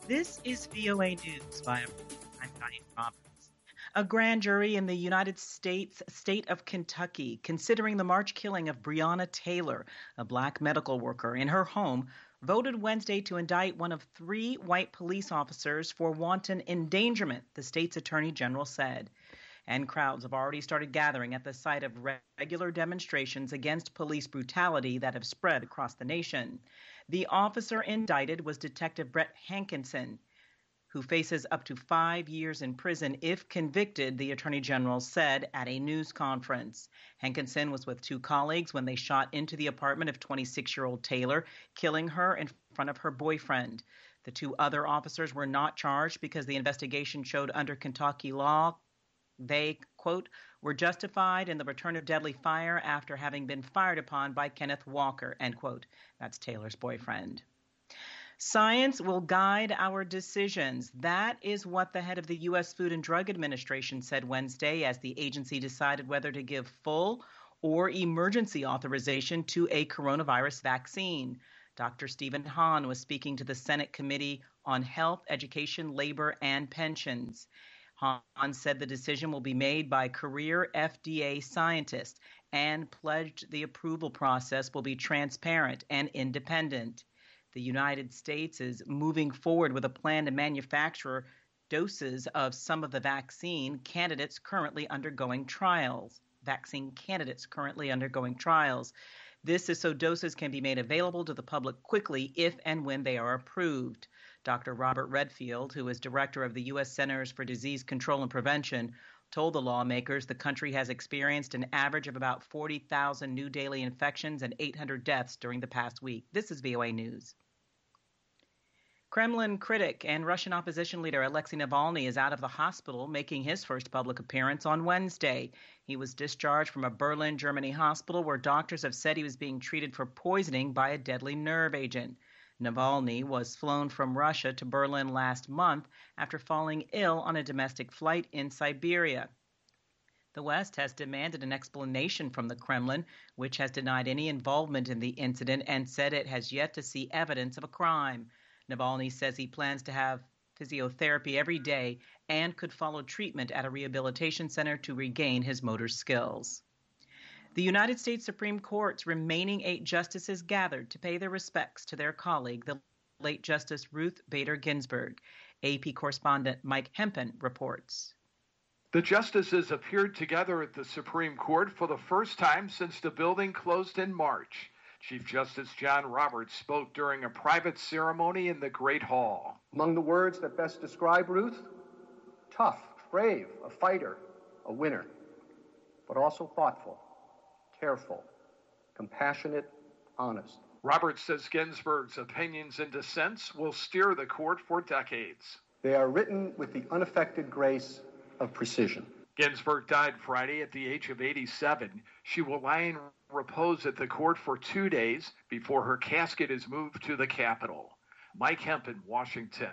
This is VOA News I'm Diane Roberts. A grand jury in the United States state of Kentucky, considering the March killing of Breonna Taylor, a black medical worker, in her home, voted Wednesday to indict one of three white police officers for wanton endangerment, the state's attorney general said. And crowds have already started gathering at the site of regular demonstrations against police brutality that have spread across the nation. The officer indicted was Detective Brett Hankison, who faces up to 5 years in prison if convicted, the Attorney General said at a news conference. Hankison was with two colleagues when they shot into the apartment of 26-year-old Taylor, killing her in front of her boyfriend. The two other officers were not charged because the investigation showed under Kentucky law they, quote, were justified in the return of deadly fire after having been fired upon by Kenneth Walker, end quote. That's Taylor's boyfriend. Science will guide our decisions. That is what the head of the U.S. Food and Drug Administration said Wednesday as the agency decided whether to give full or emergency authorization to a coronavirus vaccine. Dr. Stephen Hahn was speaking to the Senate Committee on Health, Education, Labor, and Pensions. Hahn said the decision will be made by career FDA scientists and pledged the approval process will be transparent and independent. The United States is moving forward with a plan to manufacture doses of some of the vaccine candidates currently undergoing trials. This is so doses can be made available to the public quickly if and when they are approved. Dr. Robert Redfield, who is director of the U.S. Centers for Disease Control and Prevention, told the lawmakers the country has experienced an average of about 40,000 new daily infections and 800 deaths during the past week. This is VOA News. Kremlin critic and Russian opposition leader Alexei Navalny is out of the hospital, making his first public appearance on Wednesday. He was discharged from a Berlin, Germany hospital where doctors have said he was being treated for poisoning by a deadly nerve agent. Navalny was flown from Russia to Berlin last month after falling ill on a domestic flight in Siberia. The West has demanded an explanation from the Kremlin, which has denied any involvement in the incident and said it has yet to see evidence of a crime. Navalny says he plans to have physiotherapy every day and could follow treatment at a rehabilitation center to regain his motor skills. The United States Supreme Court's remaining 8 justices gathered to pay their respects to their colleague, the late Justice Ruth Bader Ginsburg. AP correspondent Mike Hempen reports. The justices appeared together at the Supreme Court for the first time since the building closed in March. Chief Justice John Roberts spoke during a private ceremony in the Great Hall. Among the words that best describe Ruth, tough, brave, a fighter, a winner, but also thoughtful, careful, compassionate, honest. Roberts says Ginsburg's opinions and dissents will steer the court for decades. They are written with the unaffected grace of precision. Ginsburg died Friday at the age of 87. She will lie in repose at the court for 2 days before her casket is moved to the Capitol. Mike Hempen, Washington.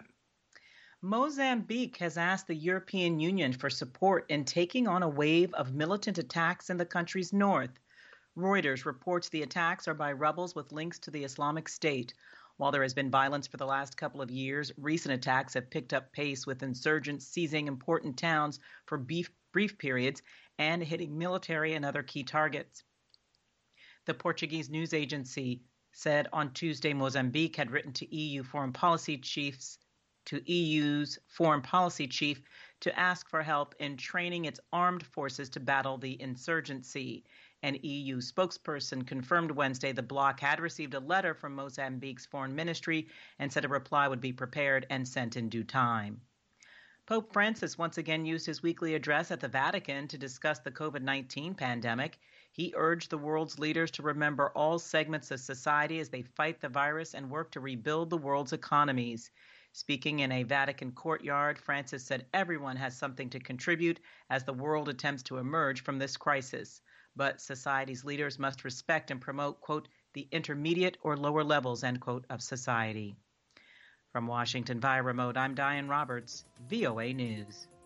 Mozambique has asked the European Union for support in taking on a wave of militant attacks in the country's north. Reuters reports the attacks are by rebels with links to the Islamic State. While there has been violence for the last couple of years, recent attacks have picked up pace with insurgents seizing important towns for brief periods and hitting military and other key targets. The Portuguese news agency said on Tuesday Mozambique had written to EU's foreign policy chief to ask for help in training its armed forces to battle the insurgency. An EU spokesperson confirmed Wednesday the bloc had received a letter from Mozambique's foreign ministry and said a reply would be prepared and sent in due time. Pope Francis once again used his weekly address at the Vatican to discuss the COVID-19 pandemic. He urged the world's leaders to remember all segments of society as they fight the virus and work to rebuild the world's economies. Speaking in a Vatican courtyard, Francis said everyone has something to contribute as the world attempts to emerge from this crisis. But society's leaders must respect and promote, quote, the intermediate or lower levels, end quote, of society. From Washington via remote, I'm Diane Roberts, VOA News.